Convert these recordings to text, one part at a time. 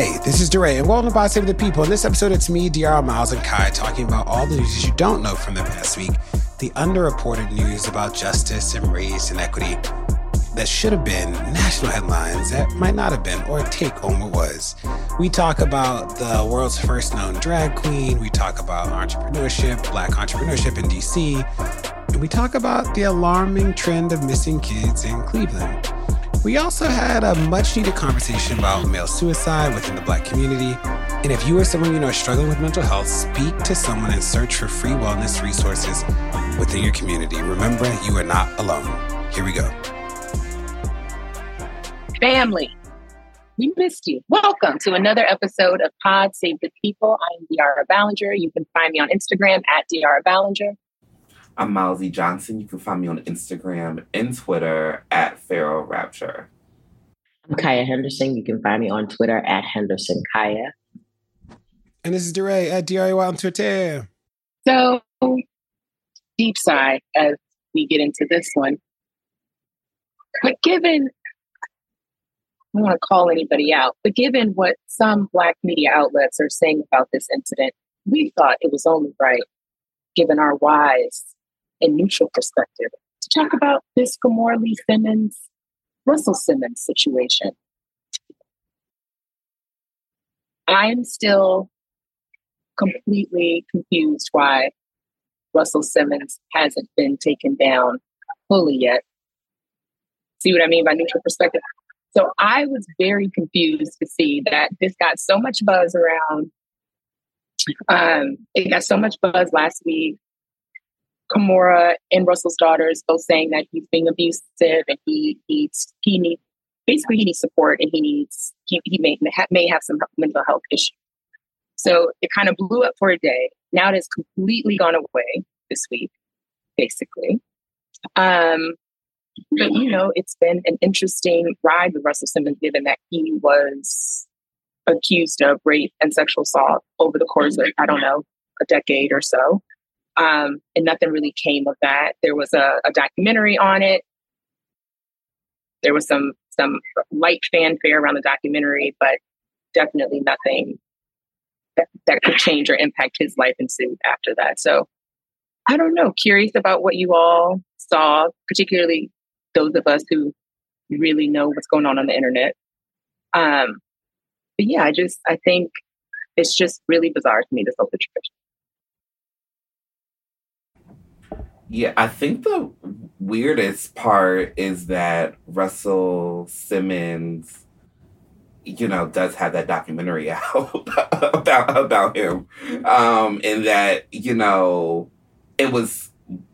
Hey, this is DeRay, and welcome to Pod Save the People. In this episode, it's me, DR Miles, and Kai talking about all the news you don't know from the past week, the underreported news about justice and race and equity that should have been national headlines that might not have been, or a take on what was. We talk about the world's first known drag queen. We talk about entrepreneurship, Black entrepreneurship in DC. And we talk about the alarming trend of missing kids in Cleveland. We also had a much needed conversation about male suicide within the Black community. And if you or someone you know is struggling with mental health, speak to someone and search for free wellness resources within your community. Remember, you are not alone. Here we go. Family, we missed you. Welcome to another episode of Pod Save the People. I'm De'Ara Ballinger. You can find me on Instagram at De'Ara Ballinger. I'm Miles E. Johnson. You can find me on Instagram and Twitter at Pharaoh Rapture. I'm Kaya Henderson. You can find me on Twitter at Henderson Kaya. And this is DeRay at DRAY on Twitter. So, deep sigh as we get into this one. But given, I don't want to call anybody out, but given what some Black media outlets are saying about this incident, we thought it was only right, given our wise and neutral perspective, to talk about this Kimora Lee Simmons, Russell Simmons situation. I'm still completely confused why Russell Simmons hasn't been taken down fully yet. See what I mean by neutral perspective? So I was very confused to see that this got so much buzz around. It got so much buzz last week. Kimora and Russell's daughters both saying that he's being abusive and he needs support, and he may have some mental health issues. So it kind of blew up for a day. Now it has completely gone away this week, basically. But it's been an interesting ride with Russell Simmons, given that he was accused of rape and sexual assault over the course of, a decade or so. And nothing really came of that. There was a documentary on it. There was some light fanfare around the documentary, but definitely nothing that could change or impact his life ensued after that. So I don't know, curious about what you all saw, particularly those of us who really know what's going on the internet. But yeah, I think it's just really bizarre to me, this whole situation. Yeah, I think the weirdest part is that Russell Simmons, does have that documentary out about him. And that, it was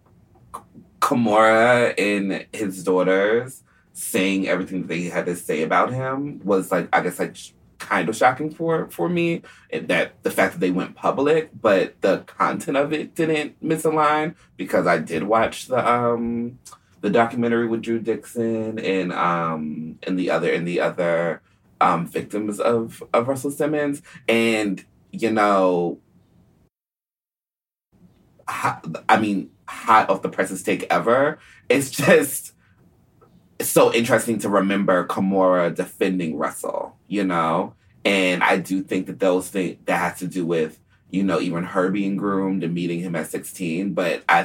Kimora and his daughters saying everything that they had to say about him was kind of shocking for me, that the fact that they went public, but the content of it didn't misalign, because I did watch the documentary with Drew Dixon and the other victims of Russell Simmons, and hot off the presses take ever. It's just so interesting to remember Kimora defending Russell, and I do think that those things that has to do with, even her being groomed and meeting him at 16. But I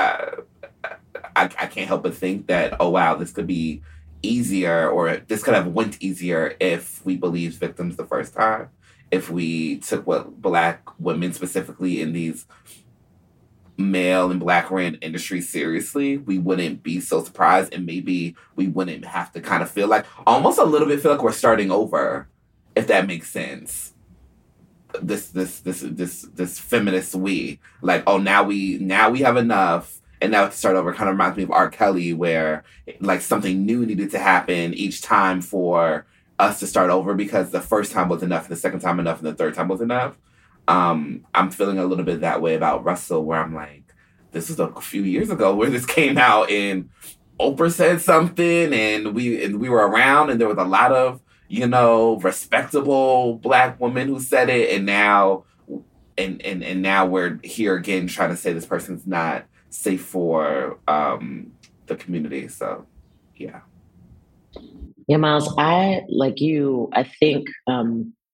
can't help but think that, oh wow, this could be easier, or this could have went easier if we believed victims the first time, if we took what Black women specifically in these male and Black ran industries seriously, we wouldn't be so surprised, and maybe we wouldn't have to kind of feel like we're starting over, if that makes sense. This feminist now we have enough, and now to start over kind of reminds me of R. Kelly, where something new needed to happen each time for us to start over, because the first time was enough, the second time enough, and the third time was enough. I'm feeling a little bit that way about Russell, where I'm like, this was a few years ago where this came out, and Oprah said something, and we were around, and there was a lot of, respectable Black women who said it, and now now we're here again trying to say this person's not safe for the community. So, yeah. Yeah, Miles, I think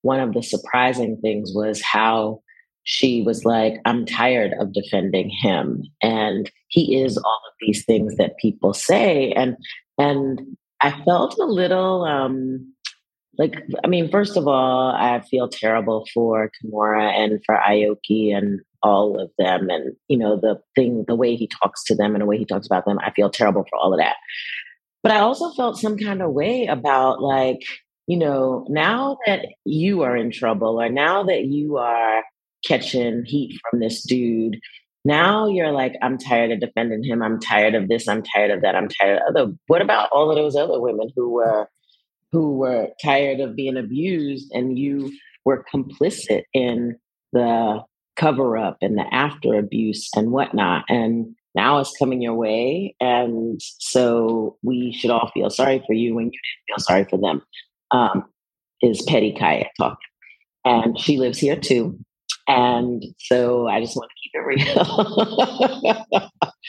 one of the surprising things was how she was like, I'm tired of defending him. And he is all of these things that people say. And I felt a little like, I mean, first of all, I feel terrible for Kimura and for Aoki and all of them. And, you know, the way he talks to them and the way he talks about them, I feel terrible for all of that. But I also felt some kind of way about like, you know, now that you are in trouble or now that you are catching heat from this dude, now you're like, I'm tired of defending him. I'm tired of this. I'm tired of that. I'm tired of other. What about all of those other women who were tired of being abused and you were complicit in the cover up and the after abuse and whatnot? And now it's coming your way. And so we should all feel sorry for you when you didn't feel sorry for them. Is Petty Kaya talking. And she lives here too. And so I just want to keep it real.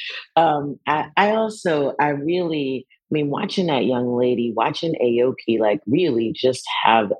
I really, I mean, watching that young lady, watching Aoki, like really just have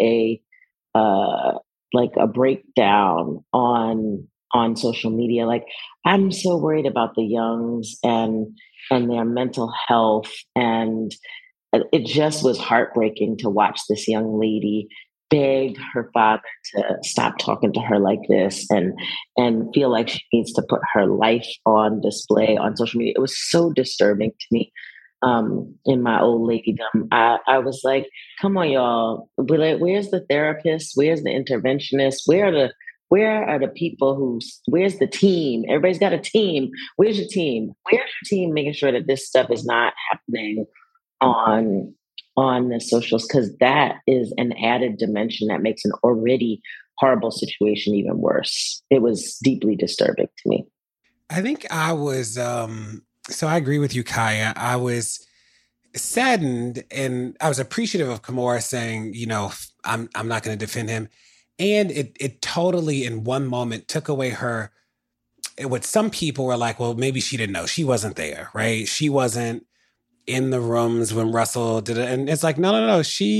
like a breakdown on social media. Like I'm so worried about the youngs and their mental health, and it just was heartbreaking to watch this young lady beg her father to stop talking to her like this and feel like she needs to put her life on display on social media. It was so disturbing to me. In my old ladydom, I was like, come on, y'all. Like, where's the therapist? Where's the interventionist? Where are the people where's the team? Everybody's got a team. Where's your team? Where's your team making sure that this stuff is not happening on the socials? Because that is an added dimension that makes an already horrible situation even worse. It was deeply disturbing to me. I think I was, so I agree with you, Kaya. I was saddened and I was appreciative of Kimura saying, you know, I'm not going to defend him. And it totally, in one moment, took away her. What some people were like, well, maybe she didn't know. She wasn't there, right? She wasn't in the rooms when Russell did it. And it's like, no.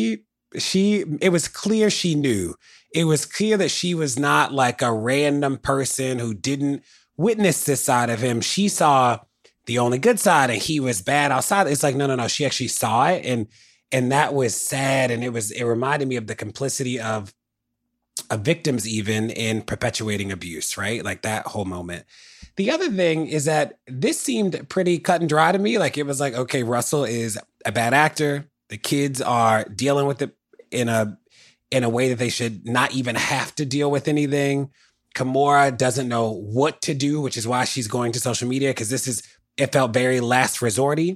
It was clear she knew. It was clear that she was not like a random person who didn't witness this side of him. She saw the only good side and he was bad outside. It's like, no. She actually saw it. And that was sad. And it reminded me of the complicity of victims even in perpetuating abuse, right? Like that whole moment. The other thing is that this seemed pretty cut and dry to me. Like it was like, okay, Russell is a bad actor. The kids are dealing with it in a way that they should not even have to deal with anything. Kimura doesn't know what to do, which is why she's going to social media, because it felt very last resorty.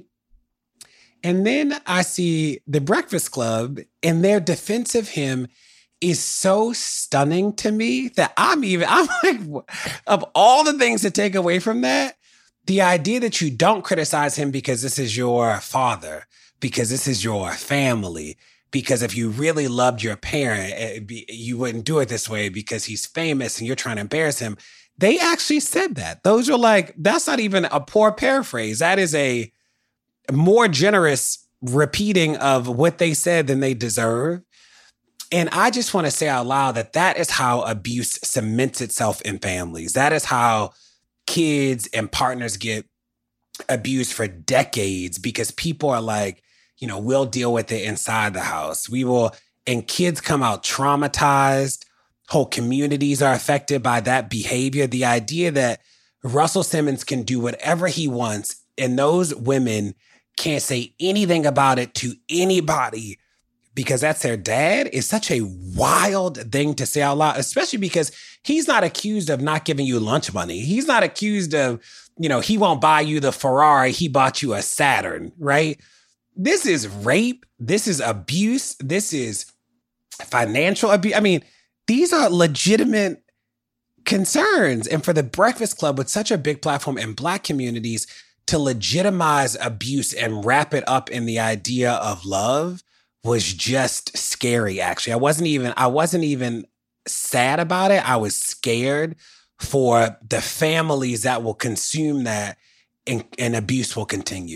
And then I see the Breakfast Club and their defense of him is so stunning to me that I'm like, of all the things to take away from that, the idea that you don't criticize him because this is your father, because this is your family, because if you really loved your parent, you wouldn't do it this way because he's famous and you're trying to embarrass him. They actually said that. Those are like, that's not even a poor paraphrase. That is a more generous repeating of what they said than they deserve. And I just want to say out loud that is how abuse cements itself in families. That is how kids and partners get abused for decades, because people are like, you know, we'll deal with it inside the house. And kids come out traumatized. Whole communities are affected by that behavior. The idea that Russell Simmons can do whatever he wants and those women can't say anything about it to anybody because that's their dad is such a wild thing to say out loud, especially because he's not accused of not giving you lunch money. He's not accused of, you know, he won't buy you the Ferrari. He bought you a Saturn, right? This is rape. This is abuse. This is financial abuse. I mean, these are legitimate concerns. And for the Breakfast Club with such a big platform in Black communities to legitimize abuse and wrap it up in the idea of love was just scary, actually. I wasn't even sad about it. I was scared for the families that will consume that and abuse will continue.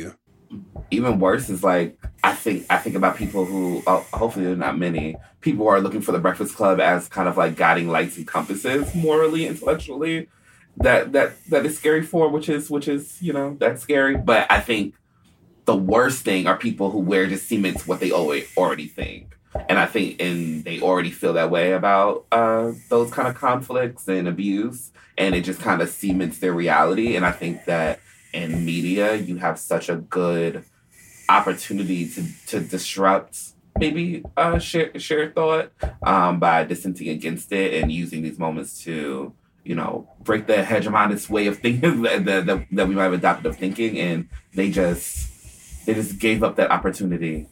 even worse is like I think about people who hopefully there are not many people who are looking for the Breakfast Club as kind of like guiding lights and compasses morally, intellectually. That is scary for, which is that's scary. But I think the worst thing are people who wear just cements what they already think. And I think they already feel that way about those kind of conflicts and abuse, and it just kind of cements their reality. And I think that in media, you have such a good opportunity to disrupt maybe shared thought by dissenting against it and using these moments to break the hegemonist way of thinking that we might have adopted of thinking, and they just gave up that opportunity.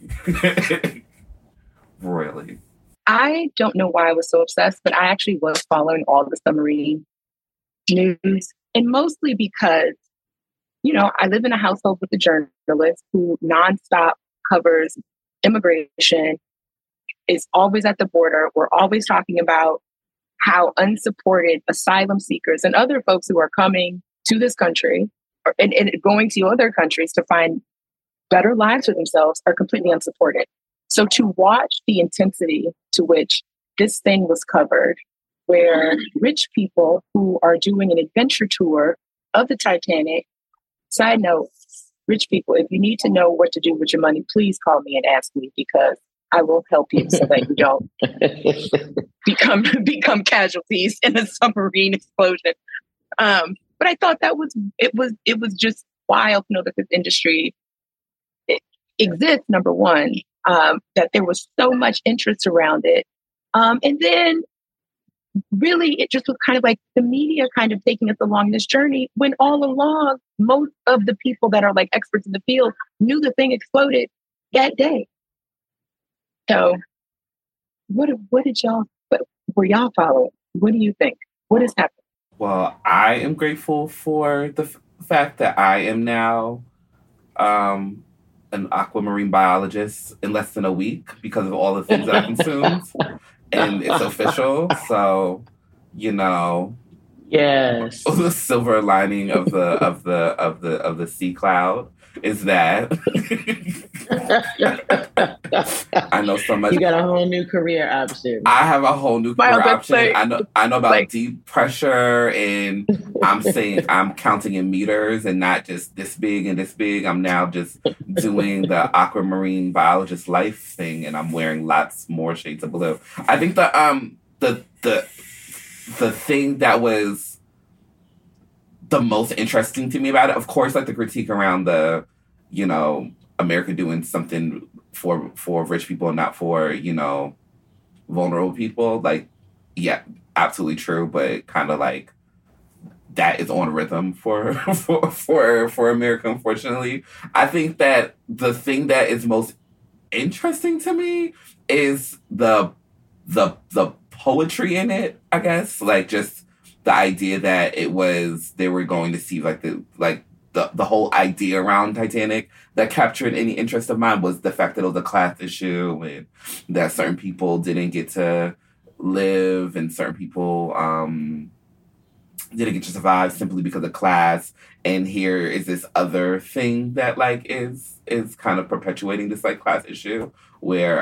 Royally. I don't know why I was so obsessed, but I actually was following all the submarine news, and mostly because, I live in a household with a journalist who nonstop covers immigration, is always at the border. We're always talking about how unsupported asylum seekers and other folks who are coming to this country and going to other countries to find better lives for themselves are completely unsupported. So to watch the intensity to which this thing was covered, where rich people who are doing an adventure tour of the Titanic, side note, rich people, if you need to know what to do with your money, please call me and ask me, because I will help you so that you don't become casualties in a submarine explosion. But I thought it was just wild to know that this industry exists, number one, that there was so much interest around it. And then really it just was kind of like the media kind of taking us along this journey, when all along, most of the people that are like experts in the field knew the thing exploded that day. So what were y'all following? What do you think? What has happened? Well, I am grateful for the fact that I am now an aquamarine biologist in less than a week because of all the things that I consumed. And it's official. So, yes. The silver lining of the sea cloud is that I know so much. You got a whole new career option. I have a whole new career option. I know about deep pressure, and I'm counting in meters and not just this big and this big. I'm now just doing the aquamarine biologist life thing, and I'm wearing lots more shades of blue. I think the thing that was the most interesting to me about it, of course, like the critique around the, America doing something for rich people and not for, vulnerable people. Like, yeah, absolutely true. But kind of like that is on rhythm for America, unfortunately. I think that the thing that is most interesting to me is the poetry in it, I guess. Like, just the idea that they were going to see the whole idea around Titanic that captured any interest of mine was the fact that it was a class issue and that certain people didn't get to live and certain people didn't get to survive simply because of class. And here is this other thing that is kind of perpetuating this class issue where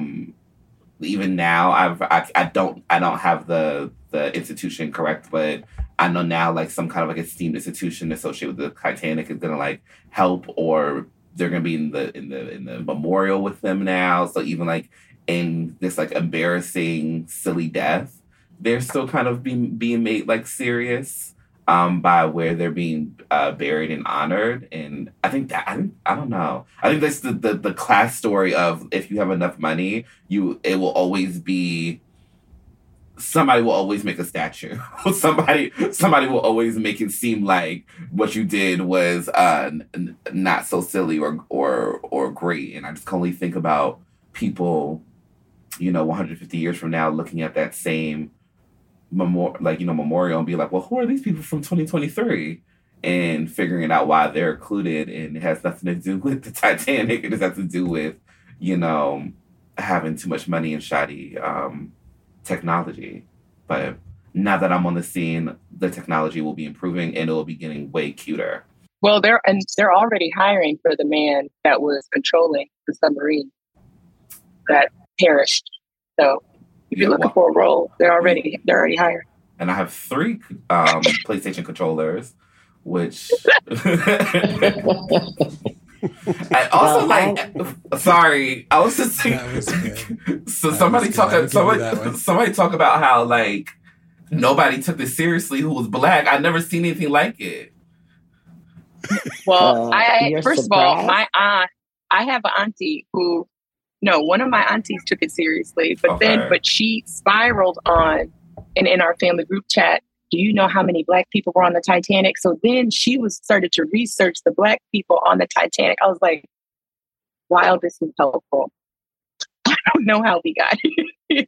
even now I don't have the institution correct, but I know now some kind of esteemed institution associated with the Titanic is gonna help, or they're gonna be in the memorial with them now. So even in this embarrassing, silly death, they're still kind of being made serious by where they're being buried and honored. And I think I don't know. I think that's the class story of, if you have enough money, it will always be. Somebody will always make a statue. somebody will always make it seem like what you did was not so silly or great. And I just can only think about people, 150 years from now, looking at that same memorial and be like, well, who are these people from 2023? And figuring out why they're included, and it has nothing to do with the Titanic. It just has to do with, having too much money and shoddy technology. But now that I'm on the scene, the technology will be improving and it will be getting way cuter. Well, they're already hiring for the man that was controlling the submarine that perished. So if you're looking for a role, they're already hiring. And I have 3 PlayStation controllers, which I also sorry, I was just saying. So somebody talk about how like nobody took this seriously who was Black. I never seen anything like it. Well, first of all, my aunt, I have an auntie who, no, one of my aunties took it seriously, but she spiraled on, and in our family group chat, do you know how many Black people were on the Titanic? So then she started to research the Black people on the Titanic. I was like, wow, this is helpful. I don't know how we got here.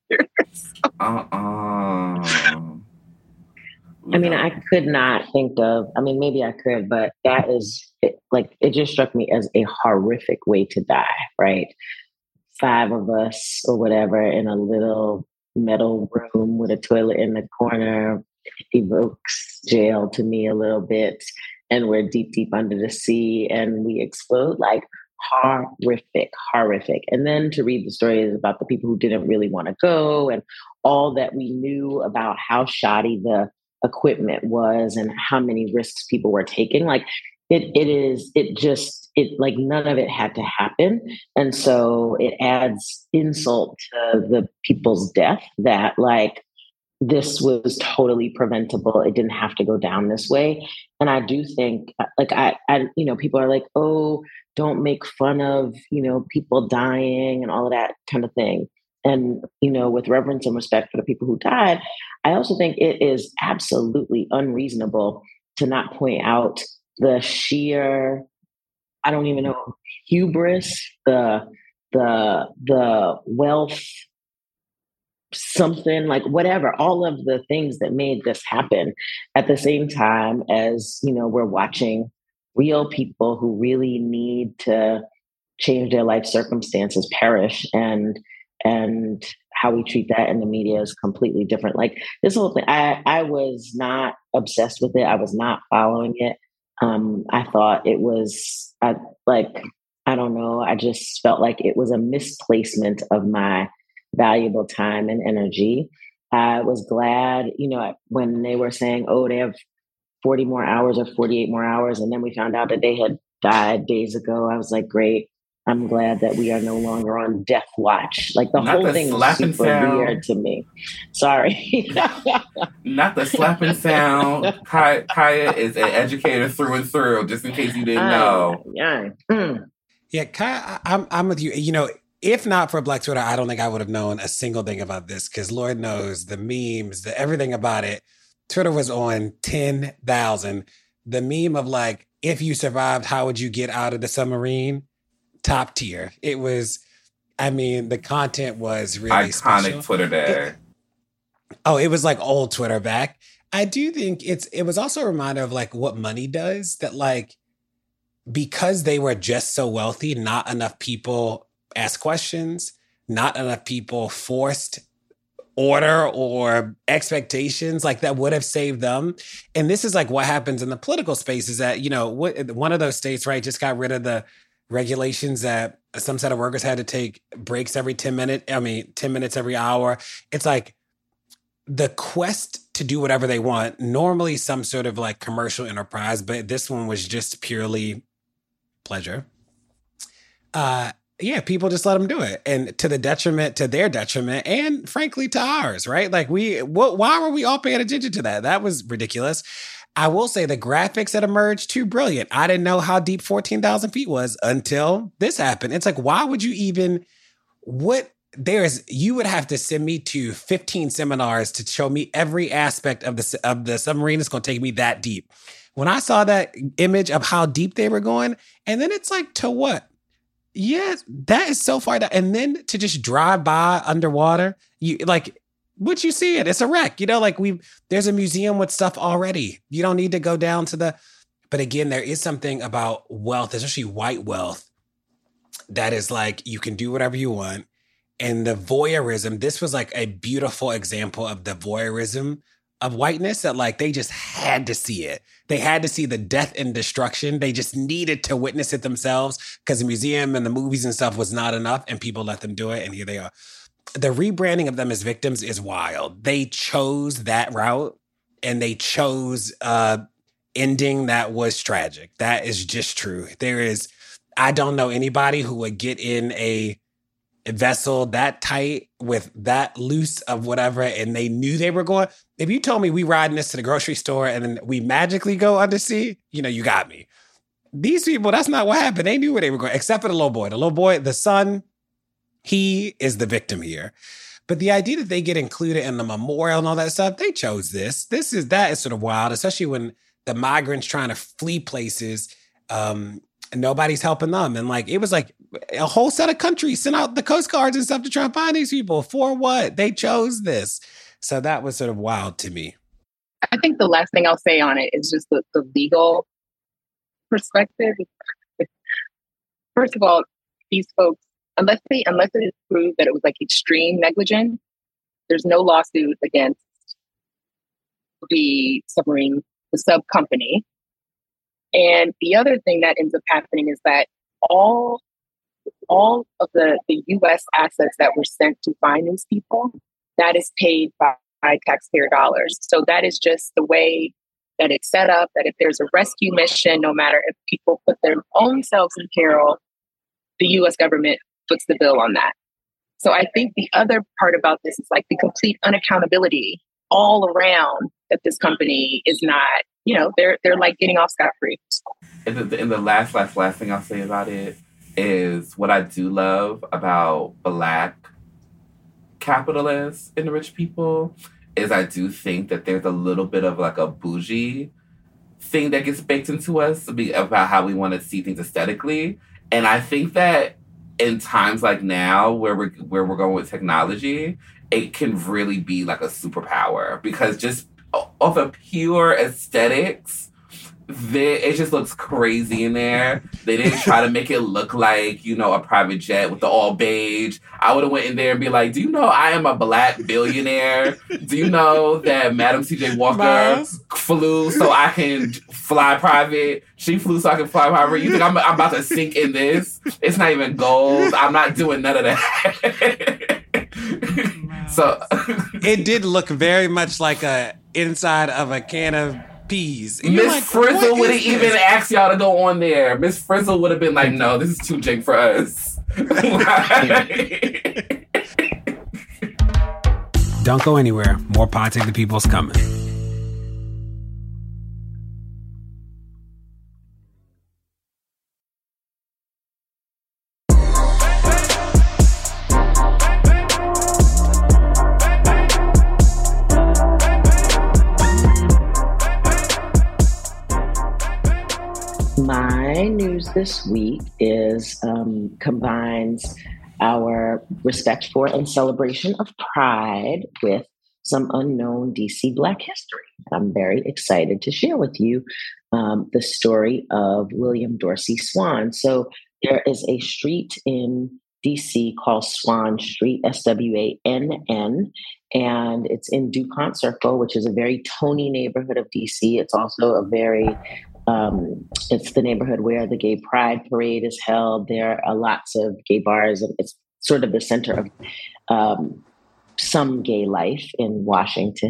I mean, I could not think of, I mean, maybe I could, but that is, it just struck me as a horrific way to die, right? 5 of us or whatever in a little metal room with a toilet in the corner evokes jail to me a little bit. And we're deep, deep under the sea and we explode, like horrific. And then to read the stories about the people who didn't really want to go and all that we knew about how shoddy the equipment was and how many risks people were taking, like like none of it had to happen. And so it adds insult to the people's death that like this was totally preventable. It didn't have to go down this way. And I do think like I people are like, oh, don't make fun of, people dying and all of that kind of thing. And, with reverence and respect for the people who died, I also think it is absolutely unreasonable to not point out the sheer, I don't even know, hubris, the wealth, something like whatever, all of the things that made this happen at the same time as, we're watching real people who really need to change their life circumstances perish, and how we treat that in the media is completely different. Like this whole thing, I was not obsessed with it. I was not following it. I thought it was I don't know. I just felt like it was a misplacement of my valuable time and energy. I was glad, when they were saying, oh, they have 40 more hours or 48 more hours. And then we found out that they had died days ago. I was like, great. I'm glad that we are no longer on death watch. Like the whole thing was super weird to me. Sorry. Not the slapping sound. Kaya is an educator through and through, just in case you didn't know. Yeah, Kaya, I'm with you. If not for Black Twitter, I don't think I would have known a single thing about this because Lord knows the memes, everything about it. Twitter was on 10,000. The meme of like, if you survived, how would you get out of the submarine? Top tier. It was, the content was really iconic special. Twitter day. It was like old Twitter back. I do think it was also a reminder of like what money does, that like, because they were just so wealthy, not enough people asked questions, not enough people forced order or expectations like that would have saved them. And this is like what happens in the political space is that, one of those states, right, just got rid of the regulations that some set of workers had to take breaks every 10 minutes every hour. It's like the quest to do whatever they want, normally some sort of like commercial enterprise, but this one was just purely pleasure. People just let them do it. And to their detriment, and frankly to ours, right? Like why were we all paying attention to that? That was ridiculous. I will say the graphics that emerged, too brilliant. I didn't know how deep 14,000 feet was until this happened. It's like, why would you even, you would have to send me to 15 seminars to show me every aspect of the submarine. It's going to take me that deep. When I saw that image of how deep they were going, and then it's like, to what? Yes, that is so far down. And then to just drive by underwater, what you see it's a wreck, there's a museum with stuff already. You don't need to go down to but again, there is something about wealth, especially white wealth, that is like, you can do whatever you want. And the voyeurism, this was like a beautiful example of the voyeurism of whiteness that like they just had to see it. They had to see the death and destruction. They just needed to witness it themselves because the museum and the movies and stuff was not enough, and people let them do it. And here they are. The rebranding of them as victims is wild. They chose that route, and they chose ending that was tragic. That is just true. I don't know anybody who would get in a vessel that tight with that loose of whatever, and they knew they were going. If you told me we riding this to the grocery store and then we magically go undersea, you got me. These people, that's not what happened. They knew where they were going, except for the little boy. The little boy, the son, he is the victim here. But the idea that they get included in the memorial and all that stuff, they chose this. That is sort of wild, especially when the migrants trying to flee places, and nobody's helping them. And like, it was like a whole set of countries sent out the Coast Guards and stuff to try and find these people. For what? They chose this. So that was sort of wild to me. I think the last thing I'll say on it is just the legal perspective. First of all, these folks, unless it is proved that it was like extreme negligence, there's no lawsuit against the sub company. And the other thing that ends up happening is that all of the U.S. assets that were sent to find these people, that is paid by taxpayer dollars. So that is just the way that it's set up, that if there's a rescue mission, no matter if people put their own selves in peril, the U.S. government foots the bill on that. So I think the other part about this is like the complete unaccountability all around that this company is not, they're like getting off scot-free. And the last thing I'll say about it is what I do love about Black capitalists and the rich people is I do think that there's a little bit of like a bougie thing that gets baked into us about how we want to see things aesthetically. And I think that in times like now where we're going with technology, it can really be like a superpower because just off of pure aesthetics, it just looks crazy in there. They didn't try to make it look like, a private jet with the all beige. I would have went in there and be like, do you know I am a Black billionaire? Do you know that Madam C.J. Walker flew so I can fly private? She flew so I can fly private. You think I'm about to sink in this? It's not even gold. I'm not doing none of that. So it did look very much like a inside of a can of peas. Miss like, Frizzle wouldn't even ask y'all to go on there. Miss Frizzle would have been like, no, this is too jank for us. Don't go anywhere. More Pod Save the People's coming. My news this week combines our respect for and celebration of Pride with some unknown DC Black history. I'm very excited to share with you the story of William Dorsey Swann. So there is a street in DC called Swann Street, Swann, and it's in DuPont Circle, which is a very Tony neighborhood of DC. It's also a very it's the neighborhood where the Gay Pride Parade is held. There are lots of gay bars, and it's sort of the center of some gay life in Washington.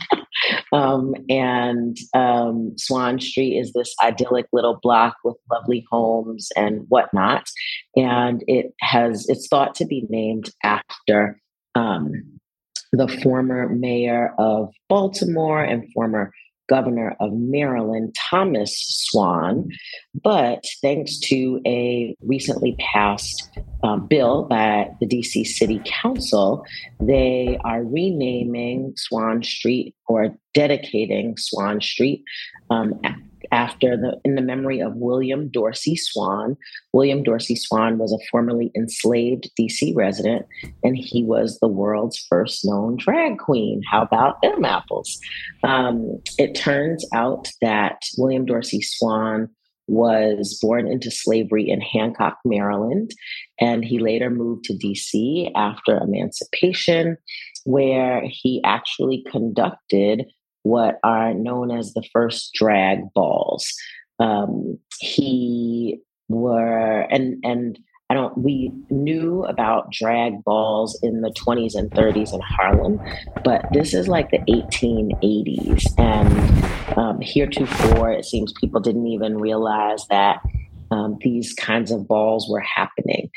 And Swann Street is this idyllic little block with lovely homes and whatnot. And it's thought to be named after the former mayor of Baltimore and former governor of Maryland, Thomas Swann. But thanks to a recently passed bill by the DC City Council, they are renaming Swann Street or dedicating Swann Street in the memory of William Dorsey Swann. William Dorsey Swann was a formerly enslaved DC resident, and he was the world's first known drag queen. How about them apples? It turns out that William Dorsey Swann was born into slavery in Hancock, Maryland, and he later moved to DC after emancipation, where he actually conducted what are known as the first drag balls. He were and I don't we knew about drag balls in the 20s and 30s in Harlem, but this is like the 1880s, and heretofore it seems people didn't even realize that these kinds of balls were happening.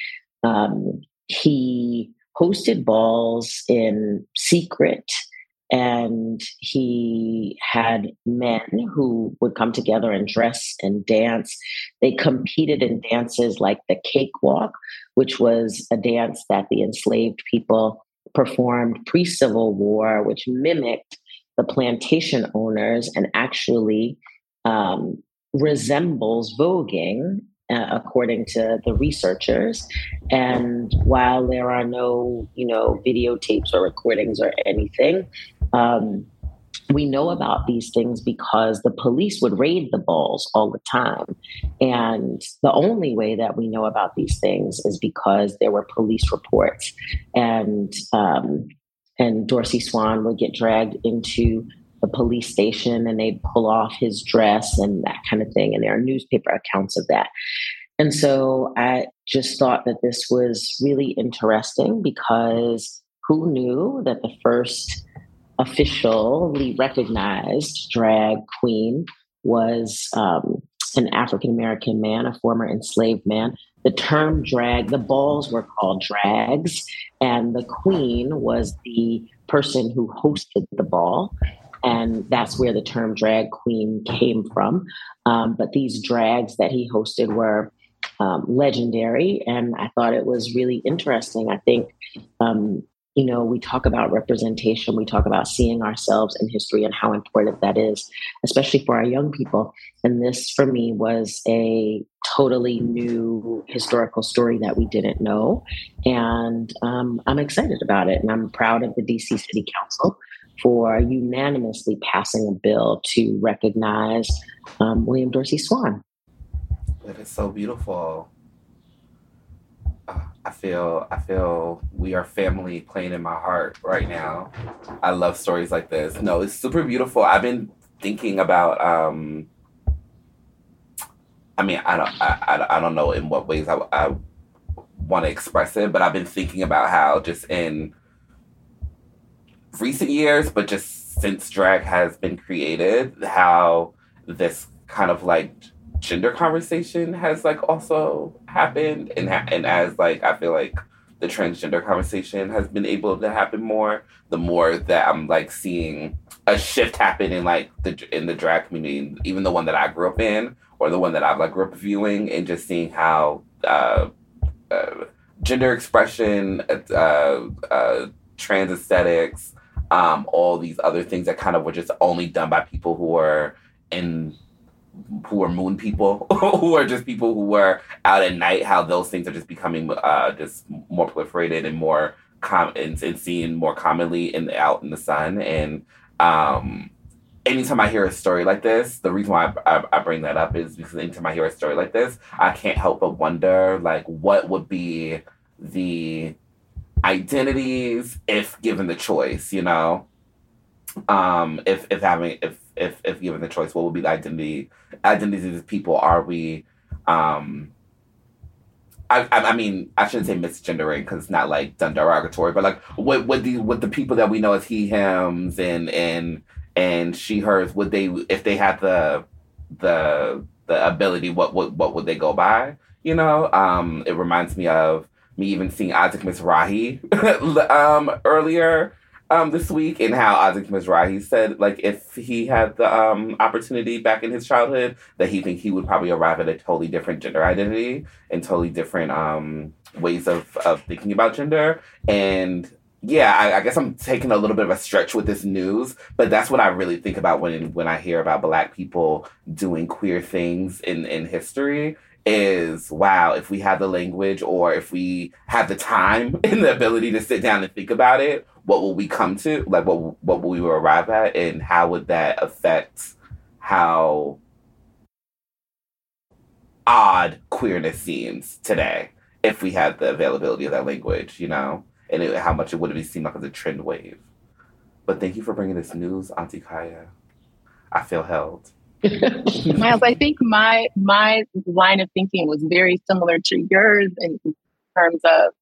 He hosted balls in secret, and he had men who would come together and dress and dance. They competed in dances like the cakewalk, which was a dance that the enslaved people performed pre-Civil War, which mimicked the plantation owners and actually resembles voguing, according to the researchers. And while there are no, videotapes or recordings or anything, we know about these things because the police would raid the balls all the time. And the only way that we know about these things is because there were police reports. And Dorsey Swann would get dragged into the police station and they'd pull off his dress and that kind of thing. And there are newspaper accounts of that. And so I just thought that this was really interesting because who knew that the first officially recognized drag queen was an African-American man, a former enslaved man. The term drag, the balls were called drags, and the queen was the person who hosted the ball. And that's where the term drag queen came from. But these drags that he hosted were legendary. And I thought it was really interesting. I think, we talk about representation. We talk about seeing ourselves in history and how important that is, especially for our young people. And this, for me, was a totally new historical story that we didn't know. And I'm excited about it. And I'm proud of the DC City Council for unanimously passing a bill to recognize William Dorsey Swann. That is so beautiful. I feel we are family playing in my heart right now. I love stories like this. No, it's super beautiful. I've been thinking about. I don't know in what ways I want to express it, but I've been thinking about how just in recent years, but just since drag has been created, how this kind of like gender conversation has like also happened, and as like I feel like the transgender conversation has been able to happen more, the more that I'm like seeing a shift happen in like in the drag community, even the one that I grew up in or the one that I've like grew up viewing, and just seeing how gender expression, trans aesthetics, all these other things that kind of were just only done by people who are moon people, who are just people who were out at night, how those things are just becoming just more proliferated and more and seen more commonly out in the sun. And anytime I hear a story like this, the reason why I bring that up is because anytime I hear a story like this, I can't help but wonder, like, what would be the identities if given the choice, if given the choice, what would be the identities of people? Are we, I mean, I shouldn't say misgendering because it's not like done derogatory, but like what the people that we know as he, hims and she, hers, would they, if they had the ability, what would they go by? It reminds me of me even seeing Isaac Mizrahi earlier this week, and how Isaac Mizrahi said, like, if he had the opportunity back in his childhood, that he would probably arrive at a totally different gender identity and totally different ways of thinking about gender. And yeah, I guess I'm taking a little bit of a stretch with this news, but that's what I really think about when I hear about Black people doing queer things in history. Is, wow, if we had the language or if we had the time and the ability to sit down and think about it, what will we come to? Like, what will we arrive at? And how would that affect how odd queerness seems today if we had the availability of that language, and how much it would have seemed like as a trend wave? But thank you for bringing this news, Auntie Kaya. I feel held. Miles, I think my line of thinking was very similar to yours in terms of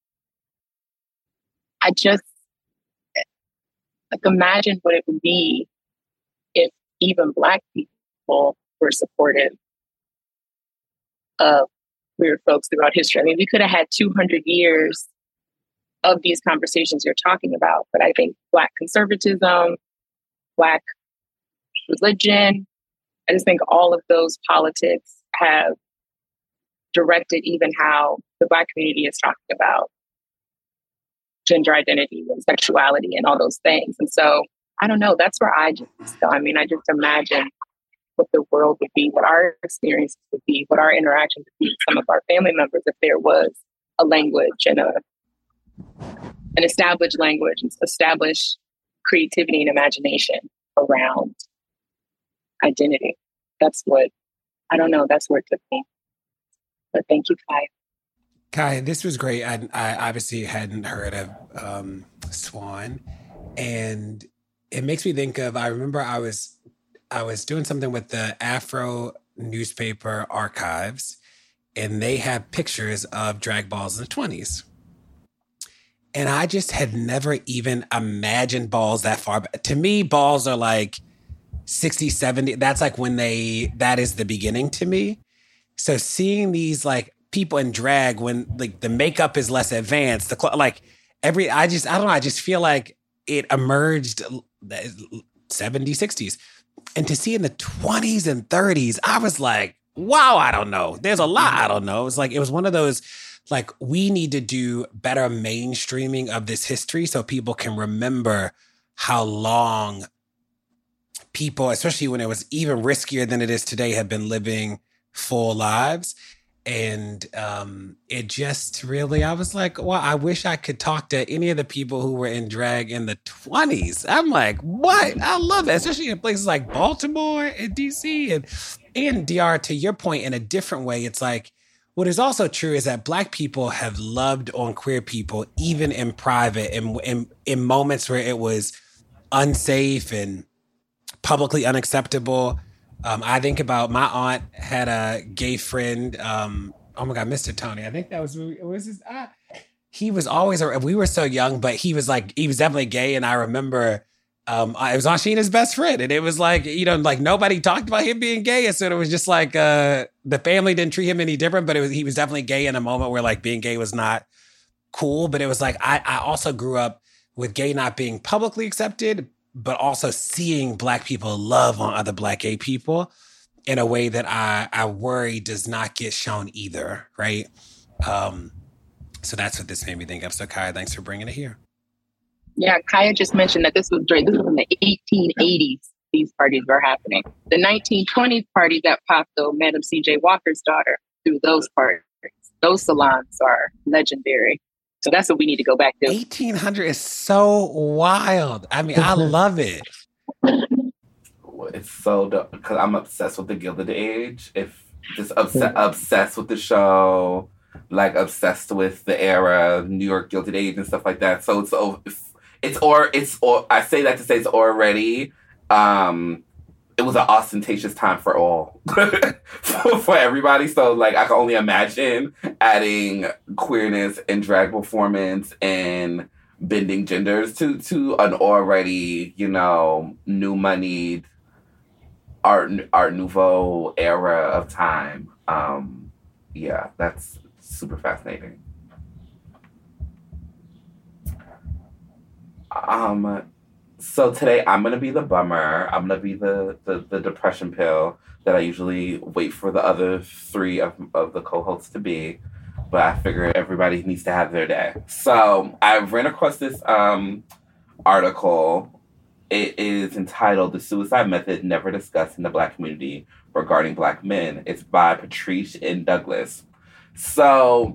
I just like imagine what it would be if even Black people were supportive of queer folks throughout history. I mean, we could have had 200 years of these conversations you're talking about, but I think Black conservatism, Black religion, I just think all of those politics have directed even how the Black community is talking about gender identity and sexuality and all those things. And so, I don't know, that's where I just imagine what the world would be, what our experiences would be, what our interactions would be with some of our family members if there was a language and an established language, and established creativity and imagination around identity. That's where it took me. But thank you, Kai. Kai, this was great. I obviously hadn't heard of Swan, and it makes me think of, I remember I was doing something with the Afro newspaper archives, and they have pictures of drag balls in the 20s. And I just had never even imagined balls that far back. To me, balls are like 60, 70. That's like that is the beginning to me. So seeing these like people in drag when like the makeup is less advanced, I just feel like it emerged 70s, 60s. And to see in the 20s and 30s, I was like, wow, I don't know. There's a lot I don't know. It was one of those, like, we need to do better mainstreaming of this history so people can remember how long people, especially when it was even riskier than it is today, have been living full lives. And it just really, I was like, well, I wish I could talk to any of the people who were in drag in the 20s. I'm like, what? I love that, especially in places like Baltimore and DC and DR. To your point, in a different way, it's like, what is also true is that Black people have loved on queer people, even in private, in moments where it was unsafe and publicly unacceptable. I think about my aunt had a gay friend. Oh my God, Mr. Tony. I think that was his. He was always. We were so young, but he was definitely gay. And I remember it was Anshina's best friend, and it was like, like nobody talked about him being gay, and so it was just like the family didn't treat him any different. But he was definitely gay in a moment where like being gay was not cool. But it was like I also grew up with gay not being publicly accepted, but also seeing Black people love on other Black gay people in a way that I worry does not get shown either, right? So that's what this made me think of. So Kaya, thanks for bringing it here. Yeah, Kaya just mentioned that this was in the 1880s, these parties were happening. The 1920s parties that popped, though, Madam C.J. Walker's daughter through those parties. Those salons are legendary. So that's what we need to go back to. 1800 is so wild. I mean, I love it. It's so dope because I'm obsessed with the Gilded Age. Obsessed with the show, like obsessed with the era, New York Gilded Age and stuff like that. So I say that to say it's already. It was an ostentatious time for all, for everybody. So, like, I can only imagine adding queerness and drag performance and bending genders to an already, new moneyed Art Nouveau era of time. Yeah, that's super fascinating. So today I'm going to be the bummer. I'm going to be the depression pill that I usually wait for the other three of the co-hosts to be. But I figure everybody needs to have their day. So I ran across this article. It is entitled "The Suicide Method Never Discussed in the Black Community Regarding Black Men." It's by Patrice N. Douglas. So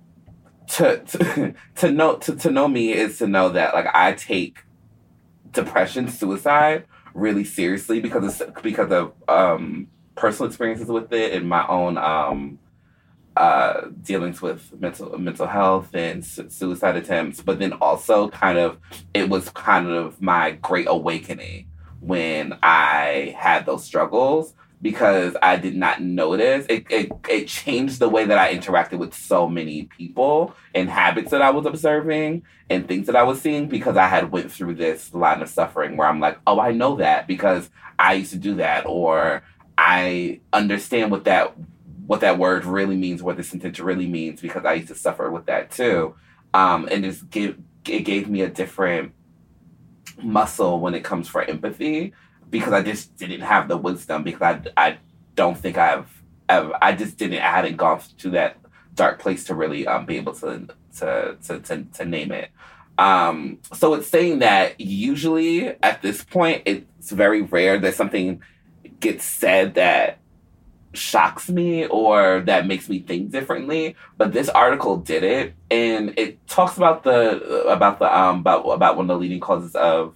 to know me is to know that, like, I take depression, suicide really seriously because of personal experiences with it and my own dealings with mental health and suicide attempts. But then also it was kind of my great awakening when I had those struggles because I did not notice. It changed the way that I interacted with so many people and habits that I was observing and things that I was seeing because I had went through this line of suffering where I'm like, oh, I know that because I used to do that, or I understand what that word really means, what the sentence really means because I used to suffer with that too. And it gave me a different muscle when it comes for empathy because I just didn't have the wisdom because I don't think I hadn't gone to that dark place to really be able to name it. So it's saying that usually at this point it's very rare that something gets said that shocks me or that makes me think differently, but this article did it, and it talks about about one of the leading causes of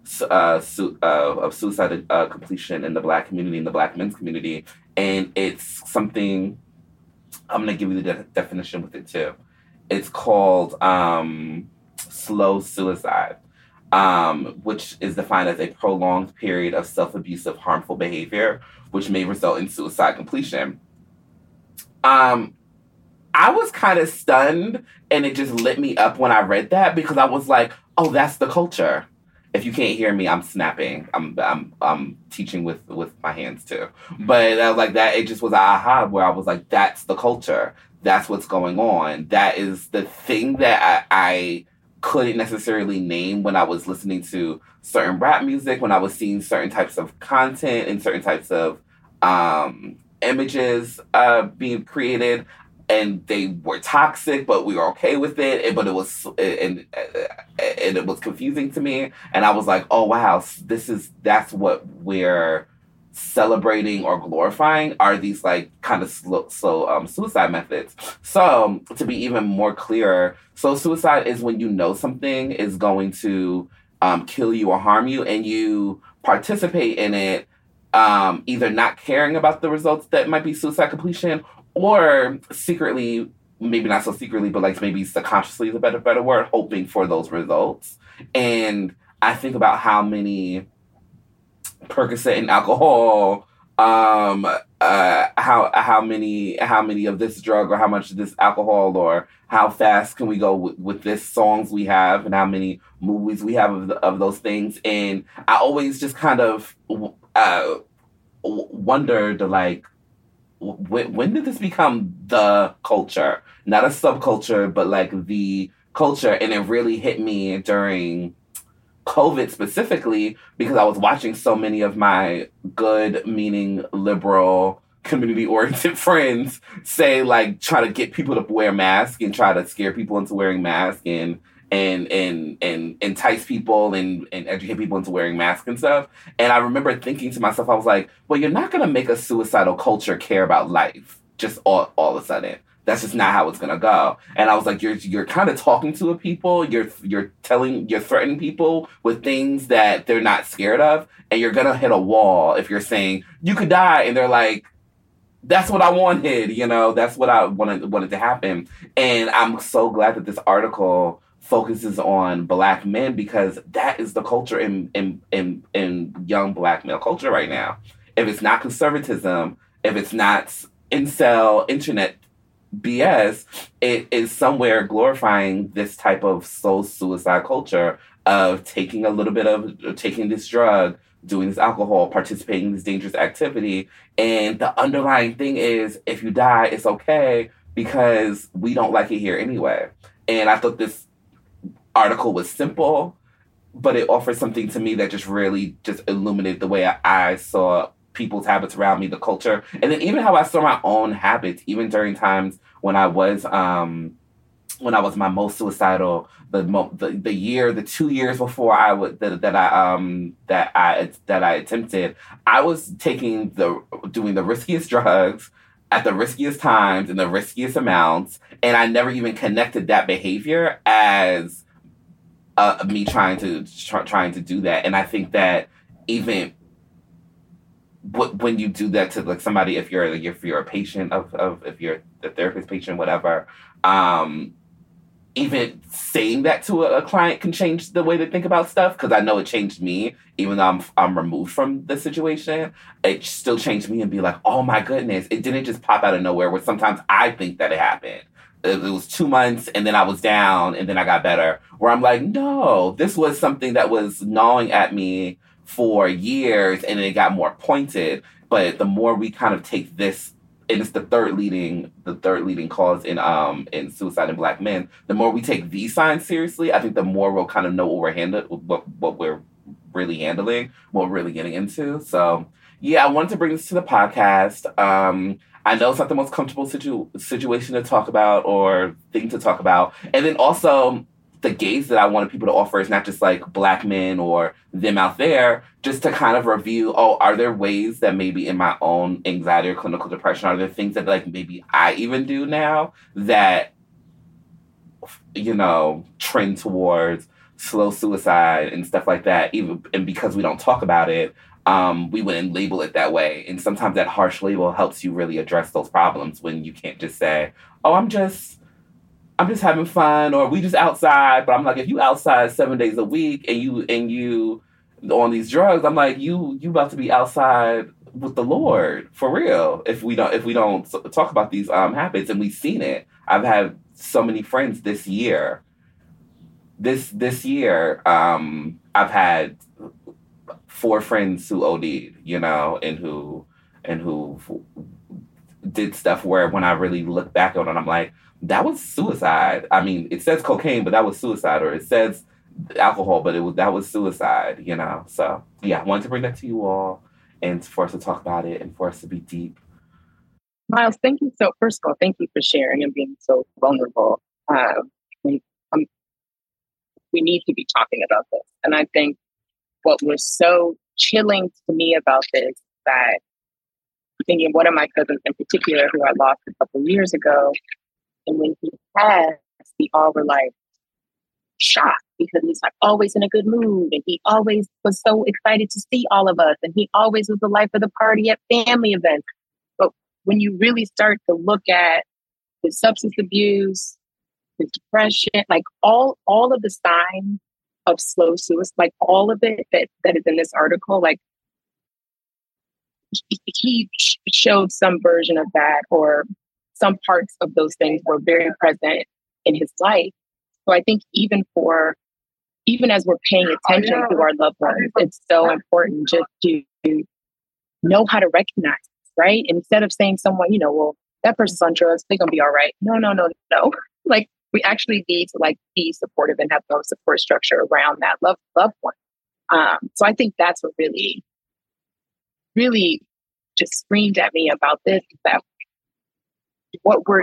suicide completion in the Black community, in the Black men's community, and it's something. I'm gonna give you the definition with it too. It's called slow suicide, which is defined as a prolonged period of self-abusive, harmful behavior, which may result in suicide completion. I was kind of stunned, and it just lit me up when I read that because I was like, "Oh, that's the culture." If you can't hear me, I'm snapping. I'm teaching with my hands too. But I was like that. It just was an aha where I was like, "That's the culture. That's what's going on. That is the thing that I couldn't necessarily name when I was listening to certain rap music, when I was seeing certain types of content and certain types of images being created, and they were toxic, but we were okay with it. But it was and it was confusing to me, and I was like, oh wow, that's what we're celebrating or glorifying are these like kind of slow suicide methods. So to be even more clear, so suicide is when you know something is going to kill you or harm you, and you participate in it, either not caring about the results that might be suicide completion, or secretly, maybe not so secretly, but like maybe subconsciously is a better word, hoping for those results. And I think about how many Percocet and alcohol, how many of this drug or how much of this alcohol or how fast can we go with this songs we have and how many movies we have of those things. And I always just kind of wondered, like, when did this become the culture? Not a subculture, but like the culture. And it really hit me during COVID specifically because I was watching so many of my good meaning liberal community oriented friends say like try to get people to wear masks and try to scare people into wearing masks and entice people and educate people into wearing masks and stuff. And I remember thinking to myself, I was like, well, you're not going to make a suicidal culture care about life just all of a sudden. That's just not how it's gonna go. And I was like, you're kind of talking to people, you're threatening people with things that they're not scared of, and you're gonna hit a wall if you're saying you could die, and they're like, that's what I wanted, that's what I wanted to happen. And I'm so glad that this article focuses on Black men because that is the culture in young Black male culture right now. If it's not conservatism, if it's not incel internet BS, it is somewhere glorifying this type of soul suicide culture of taking this drug, doing this alcohol, participating in this dangerous activity. And the underlying thing is, if you die, it's okay because we don't like it here anyway. And I thought this article was simple, but it offered something to me that just really just illuminated the way I saw people's habits around me, the culture, and then even how I saw my own habits, even during times when I was my most suicidal, the 2 years before that I attempted, I was doing the riskiest drugs at the riskiest times and the riskiest amounts, and I never even connected that behavior as me trying to do that. And I think that even when you do that to like somebody, if you're a patient if you're the therapist patient, whatever, even saying that to a client can change the way they think about stuff, because I know it changed me, even though I'm removed from the situation. It still changed me and be like, oh my goodness, it didn't just pop out of nowhere, where sometimes I think that it happened. It was 2 months and then I was down and then I got better. Where I'm like, no, this was something that was gnawing at me for years and it got more pointed. But the more we kind of take this, and it's the third leading cause in suicide in Black men, the more we take these signs seriously, I think the more we'll kind of know what we're really handling, what we're really getting into. So yeah, I wanted to bring this to the podcast. I know it's not the most comfortable situation to talk about or thing to talk about. And then also the gaze that I wanted people to offer is not just like Black men or them out there, just to kind of review, are there ways that maybe in my own anxiety or clinical depression, are there things that like maybe I even do now that, you know, trend towards slow suicide and stuff like that, and because we don't talk about it, we wouldn't label it that way. And sometimes that harsh label helps you really address those problems when you can't just say, oh, I'm just having fun, or we just outside. But I'm like, if you outside 7 days a week and you on these drugs, I'm like, you about to be outside with the Lord for real. If we don't talk about these habits, and we've seen it. I've had so many friends this year. This year, I've had 4 friends who OD'd, you know, and who did stuff where when I really look back on it, I'm like, that was suicide. I mean, it says cocaine, but that was suicide, or it says alcohol, but that was suicide, you know? So yeah, I wanted to bring that to you all and for us to talk about it and for us to be deep. Miles, thank you. So first of all, thank you for sharing and being so vulnerable. We need to be talking about this. And I think what was so chilling to me about this, that thinking one of my cousins in particular, who I lost a couple of years ago, and when he passed, we all were like shocked, because he's like always in a good mood, and he always was so excited to see all of us, and he always was the life of the party at family events. But when you really start to look at his substance abuse, his depression, like all of the signs of slow suicide, like all of it that is in this article, like he showed some version of that, or some parts of those things were very present in his life. So I think even as we're paying attention to our loved ones, it's so important just to know how to recognize, right? Instead of saying someone, you know, well, that person's on drugs, they're gonna be all right. No. Like, we actually need to like be supportive and have no support structure around that loved one. So I think that's what really, really just screamed at me about this, that what we're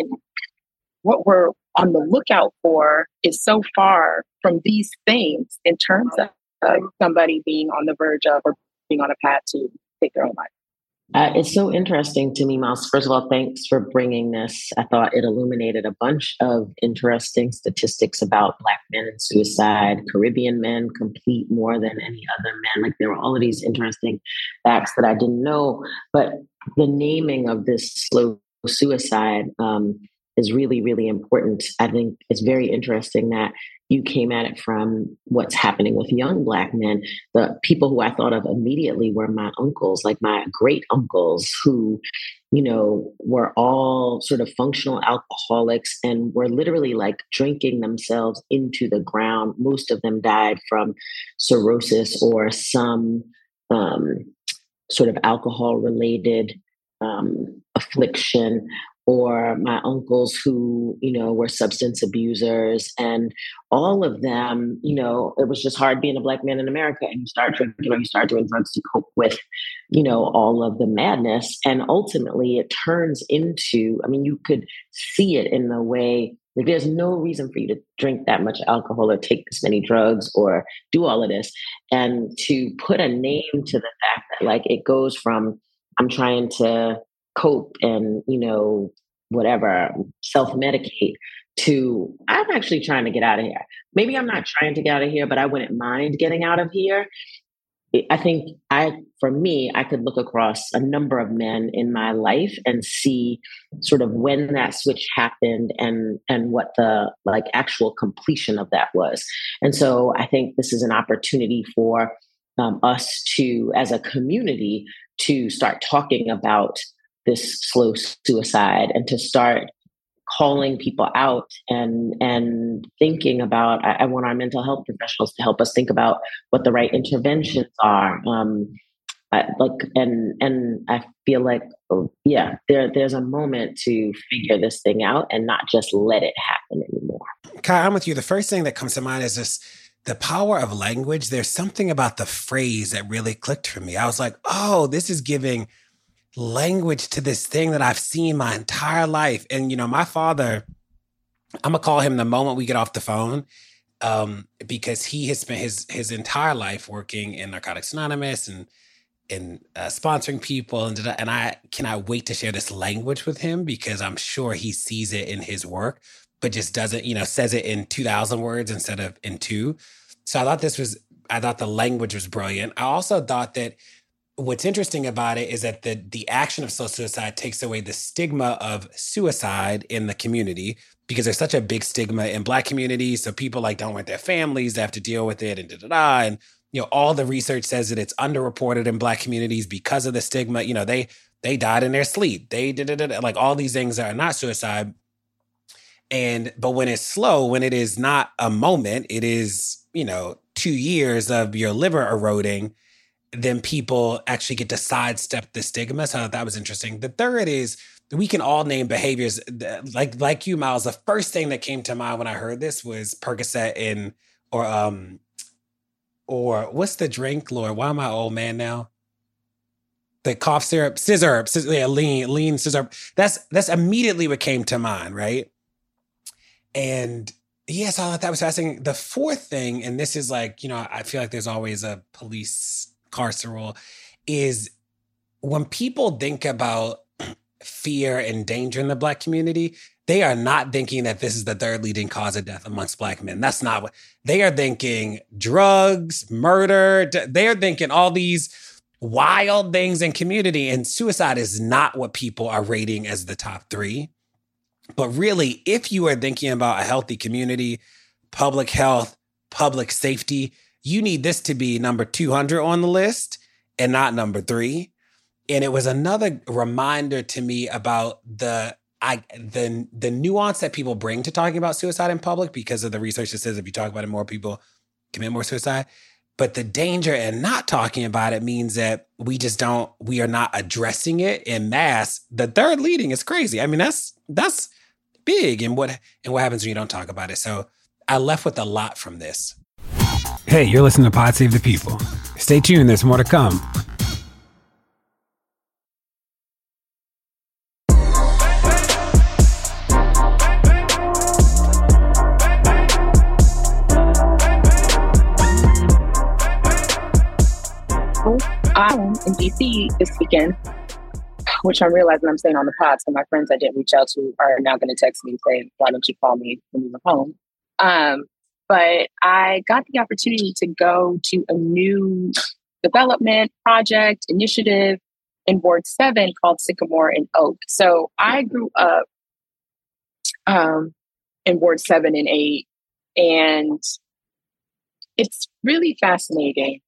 on the lookout for is so far from these things in terms of somebody being on the verge of or being on a path to take their own life. It's so interesting to me, Miles. First of all, thanks for bringing this. I thought it illuminated a bunch of interesting statistics about Black men and suicide. Caribbean men complete more than any other men. Like, there were all of these interesting facts that I didn't know. But the naming of this slow suicide is really, really important. I think it's very interesting that you came at it from what's happening with young Black men. The people who I thought of immediately were my uncles, like my great uncles, who, you know, were all sort of functional alcoholics and were literally like drinking themselves into the ground. Most of them died from cirrhosis or some sort of alcohol related affliction, or my uncles who, you know, were substance abusers, and all of them, you know, it was just hard being a Black man in America, and you start drinking or you start doing drugs to cope with, you know, all of the madness. And ultimately it turns into, I mean, you could see it in the way, like, there's no reason for you to drink that much alcohol or take this many drugs or do all of this. And to put a name to the fact that, like, it goes from, I'm trying to cope and, you know, whatever, self-medicate, to I'm actually trying to get out of here. Maybe I'm not trying to get out of here, but I wouldn't mind getting out of here. I think for me, I could look across a number of men in my life and see sort of when that switch happened and what the like actual completion of that was. And so I think this is an opportunity for us to, as a community, to start talking about this slow suicide and to start calling people out and thinking about, I want our mental health professionals to help us think about what the right interventions are. And I feel like, there's a moment to figure this thing out and not just let it happen anymore. Kai, I'm with you. The first thing that comes to mind is just the power of language. There's something about the phrase that really clicked for me. I was like, oh, this is giving language to this thing that I've seen my entire life. And, my father, I'm going to call him the moment we get off the phone, because he has spent his entire life working in Narcotics Anonymous and sponsoring people. And I cannot wait to share this language with him because I'm sure he sees it in his work, but just doesn't, says it in 2,000 words instead of in 2. So I thought the language was brilliant. I also thought that what's interesting about it is that the action of slow suicide takes away the stigma of suicide in the community, because there's such a big stigma in Black communities. So people don't want their families to have to deal with it and all the research says that it's underreported in Black communities because of the stigma. They died in their sleep. They like all these things that are not suicide. But when it's slow, when it is not a moment, it is, 2 years of your liver eroding, then people actually get to sidestep the stigma. So I thought that was interesting. The third is we can all name behaviors like you, Miles. The first thing that came to mind when I heard this was Percocet or what's the drink, Lord? Why am I old man now? The cough syrup, scissor, lean scissor. That's immediately what came to mind, right? And yes, I thought that was fascinating. The fourth thing, and this is I feel like there's always a police carceral, is when people think about fear and danger in the Black community, they are not thinking that this is the third leading cause of death amongst Black men. That's not what they are thinking. Drugs, murder, they are thinking all these wild things in community, and suicide is not what people are rating as the top 3. But really, if you are thinking about a healthy community, public health, public safety, you need this to be number 200 on the list and not number 3. And it was another reminder to me about the nuance that people bring to talking about suicide in public, because of the research that says if you talk about it, more people commit more suicide. But the danger in not talking about it means that we are not addressing it in mass. The third leading is crazy. I mean, that's big. And what happens when you don't talk about it? So I left with a lot from this. Hey, you're listening to Pod Save the People. Stay tuned, there's more to come. I'm in DC this weekend, which I'm realizing I'm saying on the pod. So my friends I didn't reach out to are now going to text me and say, why don't you call me when you're home? But I got the opportunity to go to a new development project initiative in Ward 7 called Sycamore and Oak. So I grew up in Ward 7 and 8, and it's really fascinating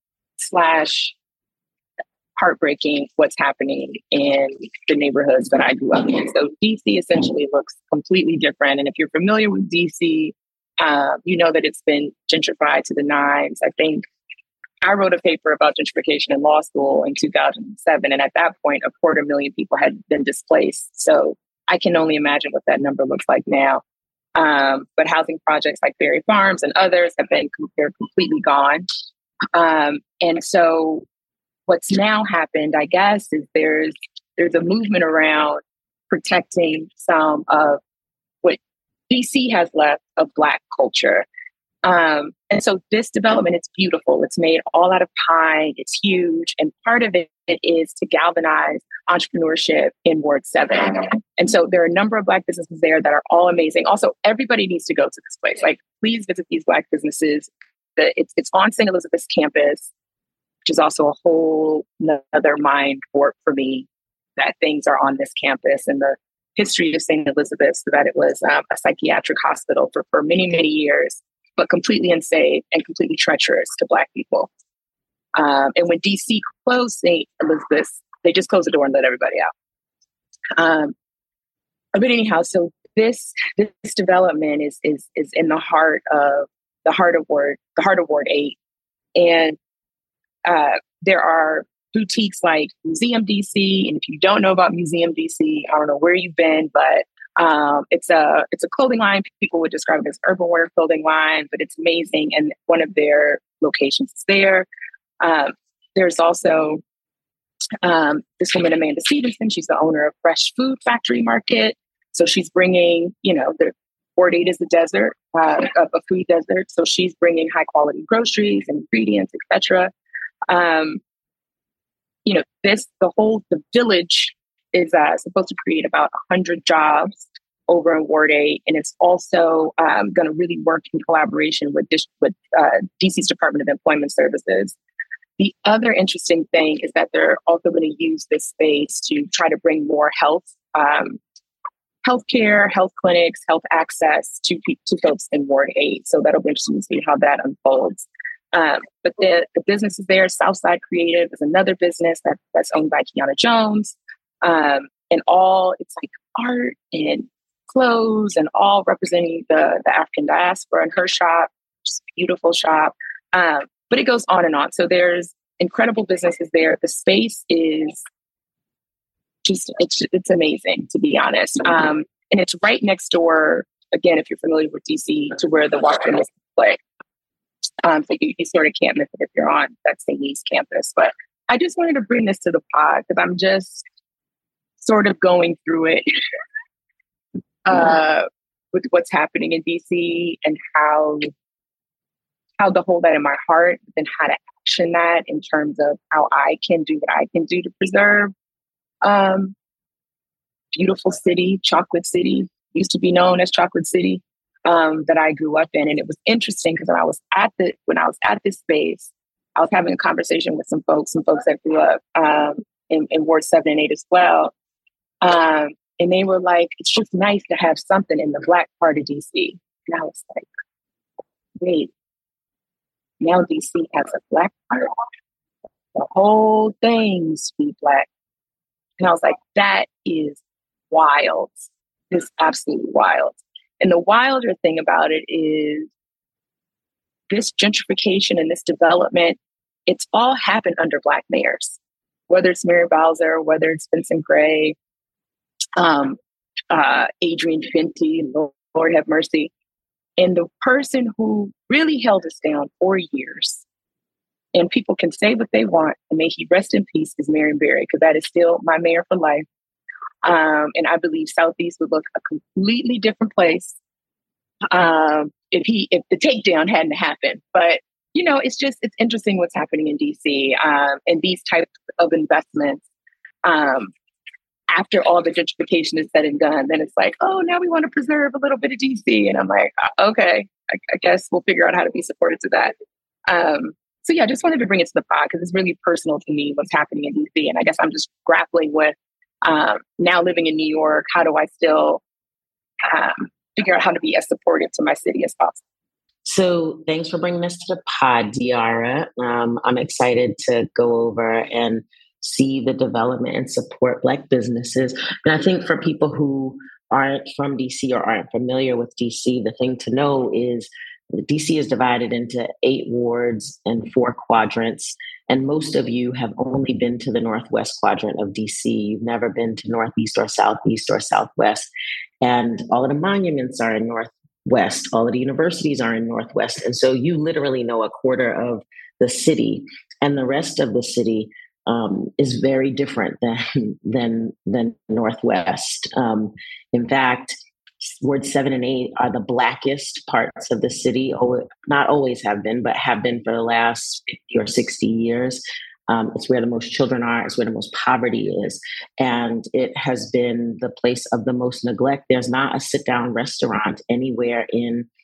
/ heartbreaking what's happening in the neighborhoods that I grew up in. So DC essentially looks completely different. And if you're familiar with DC, you know that it's been gentrified to the nines. I think I wrote a paper about gentrification in law school in 2007. And at that point, 250,000 people had been displaced. So I can only imagine what that number looks like now. But housing projects like Berry Farms and others they're completely gone. And so what's now happened, I guess, is there's a movement around protecting some of what DC has left of Black culture. And so this development, it's beautiful. It's made all out of pine. It's huge. And part of it is to galvanize entrepreneurship in Ward 7. And so there are a number of Black businesses there that are all amazing. Also, everybody needs to go to this place. Please visit these Black businesses. It's on St. Elizabeth's campus. which is also a whole another mind warp for me that things are on this campus and the history of St. Elizabeth's, that it was a psychiatric hospital for many, many years, but completely unsafe and completely treacherous to Black people. And when DC closed St. Elizabeth's, they just closed the door and let everybody out. But anyhow, so this development is in the heart of Ward 8, and there are boutiques like Museum DC. And if you don't know about Museum DC, I don't know where you've been, but it's a clothing line. People would describe it as urban wear clothing line, but it's amazing. And one of their locations is there. There's also this woman, Amanda Stevenson. She's the owner of Fresh Food Factory Market. So she's bringing, the Ward 8 is the desert, a food desert. So she's bringing high quality groceries and ingredients, etc. The village is supposed to create about 100 jobs over in Ward 8. And it's also going to really work in collaboration with DC's Department of Employment Services. The other interesting thing is that they're also going to use this space to try to bring more healthcare, health clinics, health access to folks in Ward 8. So that'll be interesting to see how that unfolds. But the business is there. Southside Creative is another business that's owned by Kiana Jones. And it's like art and clothes and all representing the African diaspora in her shop, just a beautiful shop. But it goes on and on. So there's incredible businesses there. The space is it's amazing, to be honest. And it's right next door, again, if you're familiar with DC, to where the Washington is play. So you sort of can't miss it if you're on that St. East campus. But I just wanted to bring this to the pod because I'm just sort of going through it with what's happening in DC and how to hold that in my heart and how to action that in terms of how I can do what I can do to preserve. Beautiful city, Chocolate City, used to be known as Chocolate City, that I grew up in. And it was interesting because when I was at this space, I was having a conversation with some folks that grew up in Ward 7 and 8 as well. And they were like, it's just nice to have something in the Black part of DC. And I was like, wait, now DC has a Black part? The whole thing used to be Black. And I was like, that is wild. It's absolutely wild. And the wilder thing about it is this gentrification and this development, it's all happened under Black mayors, whether it's Mary Bowser, whether it's Vincent Gray, Adrian Fenty, Lord have mercy. And the person who really held us down for years, and people can say what they want, and may he rest in peace, is Marion Barry, because that is still my mayor for life. And I believe Southeast would look a completely different place if the takedown hadn't happened. But it's interesting what's happening in DC and these types of investments. After all the gentrification is said and done, then it's like, oh, now we want to preserve a little bit of DC, and I'm like, okay, I guess we'll figure out how to be supportive to that. So yeah, I just wanted to bring it to the pod because it's really personal to me what's happening in DC, and I guess I'm just grappling with now living in New York. How do I still figure out how to be as supportive to my city as possible? So thanks for bringing this to the pod, Diarra. I'm excited to go over and see the development and support Black businesses. And I think for people who aren't from DC or aren't familiar with DC, the thing to know is DC is divided into 8 wards and 4 quadrants. And most of you have only been to the Northwest quadrant of DC. You've never been to Northeast or Southeast or Southwest. And all of the monuments are in Northwest. All of the universities are in Northwest. And so you literally know a quarter of the city, and the rest of the city is very different than Northwest. In fact, Ward 7 and 8 are the Blackest parts of the city, not always have been, but have been for the last 50 or 60 years. It's where the most children are. It's where the most poverty is. And it has been the place of the most neglect. There's not a sit-down restaurant anywhere in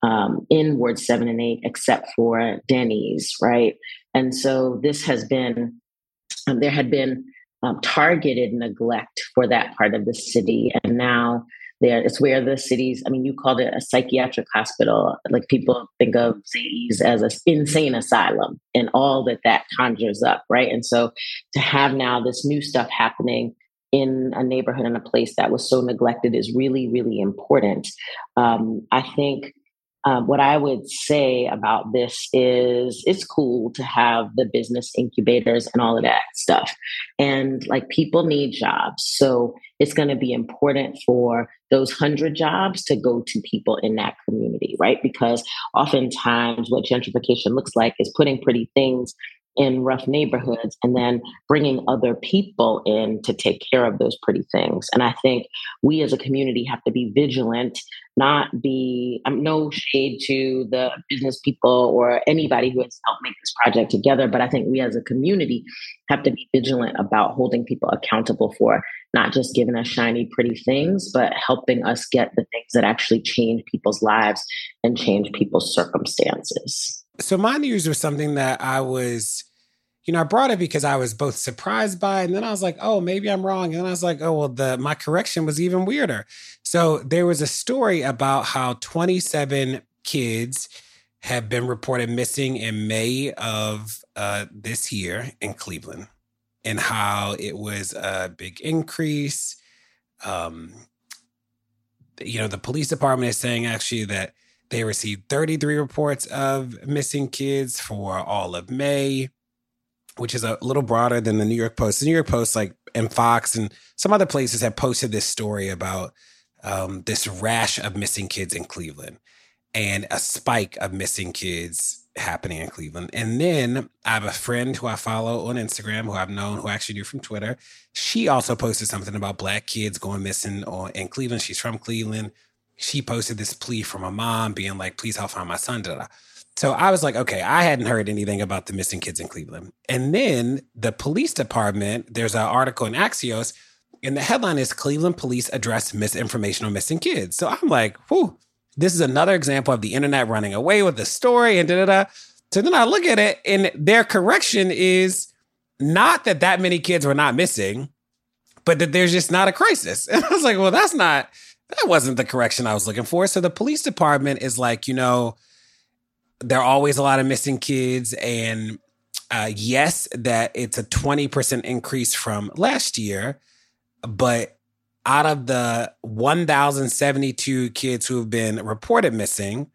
in Ward 7 and 8, except for Denny's, right? And so this has been, there had been targeted neglect for that part of the city. And now it's where the city's, I mean, you called it a psychiatric hospital. Like people think of cities as an insane asylum and all that conjures up, right? And so to have now this new stuff happening in a neighborhood and a place that was so neglected is really, really important. I think what I would say about this is it's cool to have the business incubators and all of that stuff. And like people need jobs. So it's going to be important for those 100 jobs to go to people in that community, right? Because oftentimes what gentrification looks like is putting pretty things in rough neighborhoods and then bringing other people in to take care of those pretty things. And I think we as a community have to be vigilant, no shade to the business people or anybody who has helped make this project together. But I think we as a community have to be vigilant about holding people accountable for not just giving us shiny, pretty things, but helping us get the things that actually change people's lives and change people's circumstances. So my news was something that I was, I brought it because I was both surprised by it, and then I was like, oh, maybe I'm wrong. And then I was like, oh, well, my correction was even weirder. So there was a story about how 27 kids have been reported missing in May of this year in Cleveland, and how it was a big increase. The police department is saying actually that they received 33 reports of missing kids for all of May, which is a little broader than the New York Post. The New York Post, and Fox and some other places have posted this story about this rash of missing kids in Cleveland and a spike of missing kids happening in Cleveland. And then I have a friend who I follow on Instagram, who I've known, who I actually knew from Twitter. She also posted something about Black kids going missing in Cleveland. She's from Cleveland. She posted this plea from a mom being like, please help find my son. So I was like, okay, I hadn't heard anything about the missing kids in Cleveland. And then the police department, there's an article in Axios, and the headline is Cleveland police address misinformation on missing kids. So I'm like, whew, this is another example of the internet running away with the story and da-da-da. So then I look at it, and their correction is not that many kids were not missing, but that there's just not a crisis. And I was like, well, that wasn't the correction I was looking for. So the police department is like, there are always a lot of missing kids. And yes, that it's a 20% increase from last year. But out of the 1,072 kids who have been reported missing,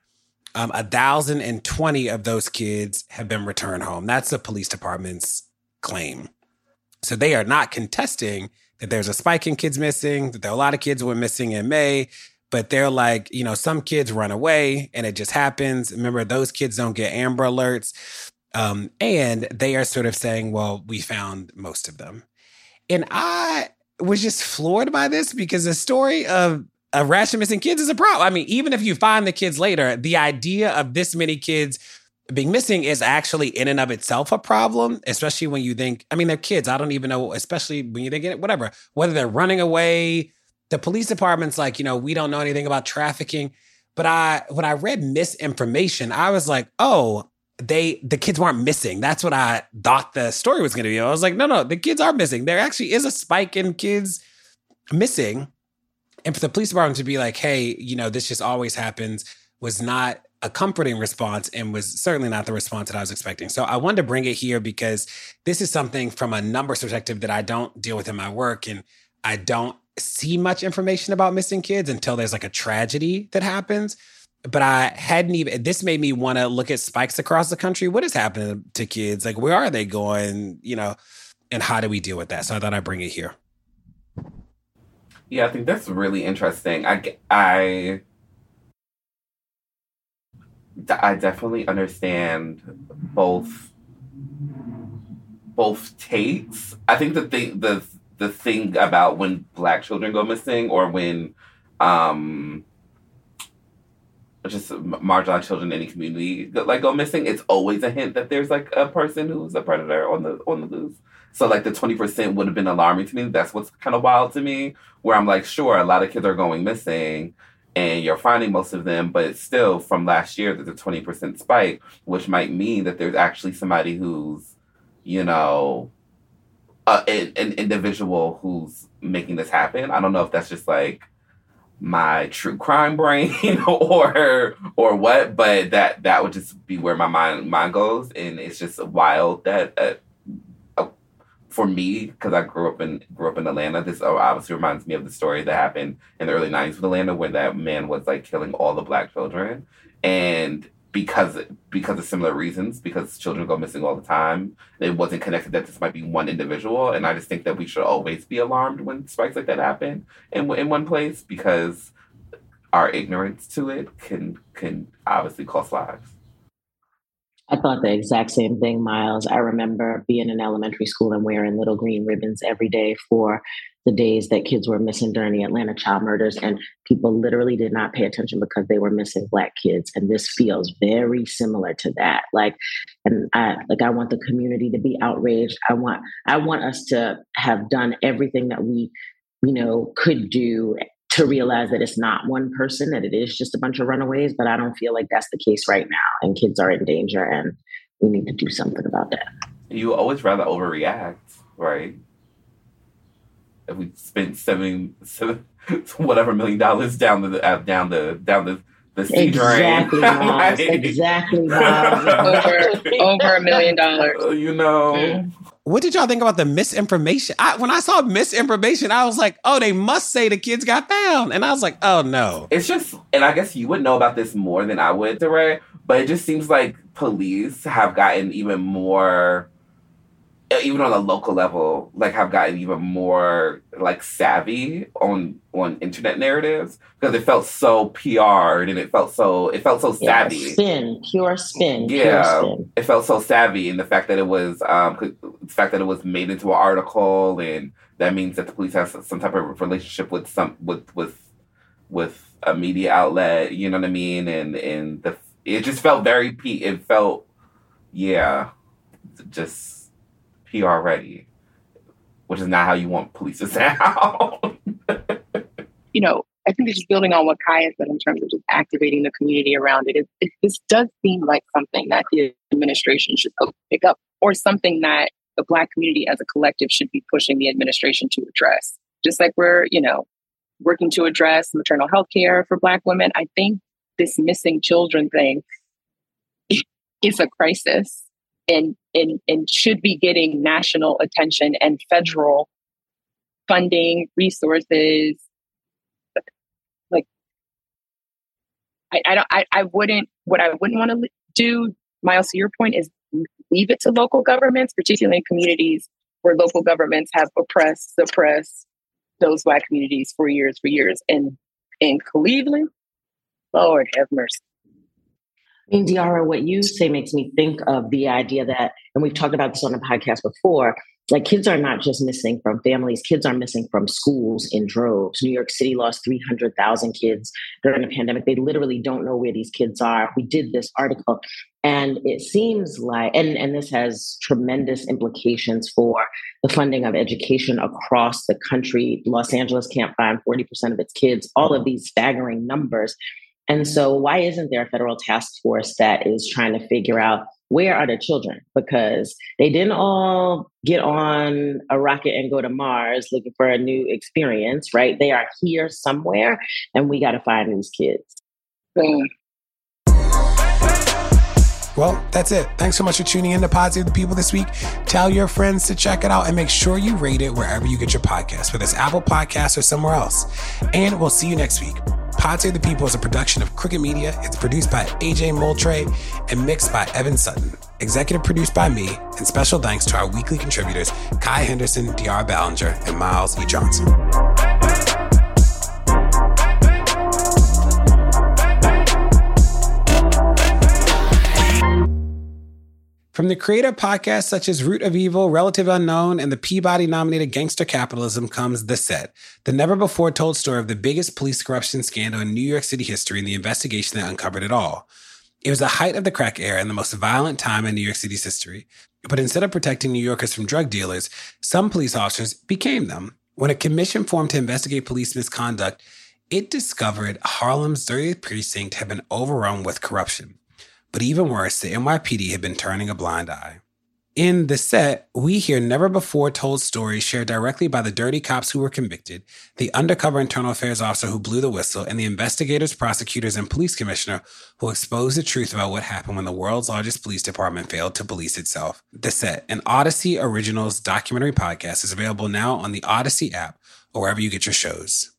1,020 of those kids have been returned home. That's the police department's claim. So they are not contesting that there's a spike in kids missing, that there are a lot of kids who went missing in May, but they're like, some kids run away and it just happens. Remember, those kids don't get Amber Alerts. And they are sort of saying, well, we found most of them. And I was just floored by this because the story of a rash of missing kids is a problem. I mean, even if you find the kids later, the idea of this many kids being missing is actually in and of itself a problem, especially when you think, they're kids. I don't even know, especially when you think it, whatever, whether they're running away. The police department's like, we don't know anything about trafficking. But when I read misinformation, I was like, oh, the kids weren't missing. That's what I thought the story was going to be. I was like, no, the kids are missing. There actually is a spike in kids missing. And for the police department to be like, hey, this just always happens was not a comforting response and was certainly not the response that I was expecting. So I wanted to bring it here because this is something from a numbers perspective that I don't deal with in my work. And I don't see much information about missing kids until there's a tragedy that happens. But I hadn't even, this made me want to look at spikes across the country. What is happening to kids? Where are they going? And how do we deal with that? So I thought I'd bring it here. Yeah, I think that's really interesting. I definitely understand both takes. I think the thing about when Black children go missing or when just marginalized children in any community go missing, it's always a hint that there's a person who's a predator on the loose. So the 20% would have been alarming to me. That's what's kind of wild to me, where I'm like, sure, a lot of kids are going missing and you're finding most of them, but it's still from last year there's a 20% spike, which might mean that there's actually somebody who's, you know, an individual who's making this happen. I don't know if that's just like my true crime brain or what, but that would just be where my mind goes, and it's just wild that for me, because I grew up in Atlanta, this obviously reminds me of the story that happened in the early 90s with Atlanta, when that man was like killing all the Black children, and because of similar reasons, because children go missing all the time, it wasn't connected that this might be one individual. And I just think that we should always be alarmed when spikes like that happen in one place, because our ignorance to it can obviously cost lives. I thought the exact same thing, Miles. I remember being in elementary school and wearing little green ribbons every day for the days that kids were missing during the Atlanta child murders, and people literally did not pay attention because they were missing Black kids. And this feels very similar to that. I want the community to be outraged. I want us to have done everything that we, could do to realize that it's not one person, that it is just a bunch of runaways. But I don't feel like that's the case right now. And kids are in danger, and we need to do something about that. You always rather overreact, right? If we spent $7 whatever $1 million down the sea drain, exactly, Miles. Exactly, Miles. over $1 million. What did y'all think about the misinformation? When I saw misinformation, I was like, oh, they must say the kids got found. And I was like, oh, no. It's just, and I guess you would know about this more than I would, DeRay, but it just seems like police have gotten even more, even on a local level, have gotten even more, savvy on internet narratives, because it felt so PR'd and it felt so savvy. Pure spin. Yeah, pure spin. It felt so savvy, and the fact that it was made into an article, and that means that the police has some type of relationship with a media outlet. You know what I mean? And it just felt very just PR ready, which is not how you want police to sound. I think it's just building on what Kaya said in terms of just activating the community around it. This does seem like something that the administration should pick up, or something that the Black community as a collective should be pushing the administration to address. Just like we're, working to address maternal health care for Black women, I think this missing children thing is a crisis and should be getting national attention and federal funding, resources. I wouldn't want to do, Miles, to your point, is leave it to local governments, particularly in communities where local governments have suppressed those Black communities for years. And in Cleveland, Lord have mercy. I mean, Diarra, what you say makes me think of the idea that, and we've talked about this on the podcast before, kids are not just missing from families, kids are missing from schools in droves. New York City lost 300,000 kids during the pandemic. They literally don't know where these kids are. We did this article, and it seems like, and this has tremendous implications for the funding of education across the country. Los Angeles can't find 40% of its kids, all of these staggering numbers. And so why isn't there a federal task force that is trying to figure out where are the children? Because they didn't all get on a rocket and go to Mars looking for a new experience, right? They are here somewhere, and we got to find these kids. Well, that's it. Thanks so much for tuning in to Pod Save the People this week. Tell your friends to check it out, and make sure you rate it wherever you get your podcasts, whether it's Apple Podcasts or somewhere else. And we'll see you next week. Pod Save the People is a production of Crooked Media. It's produced by AJ Moultrie and mixed by Evan Sutton. Executive produced by me, and special thanks to our weekly contributors, Kai Henderson, Diarra Ballinger, and Miles E. Johnson. From the creator podcasts such as Root of Evil, Relative Unknown, and the Peabody-nominated Gangster Capitalism comes The Set, the never-before-told story of the biggest police corruption scandal in New York City history and the investigation that uncovered it all. It was the height of the crack era and the most violent time in New York City's history. But instead of protecting New Yorkers from drug dealers, some police officers became them. When a commission formed to investigate police misconduct, It discovered Harlem's 30th precinct had been overrun with corruption. But even worse, the NYPD had been turning a blind eye. In The Set, we hear never-before-told stories shared directly by the dirty cops who were convicted, the undercover internal affairs officer who blew the whistle, and the investigators, prosecutors, and police commissioner who exposed the truth about what happened when the world's largest police department failed to police itself. The Set, an Odyssey Originals documentary podcast, is available now on the Odyssey app or wherever you get your shows.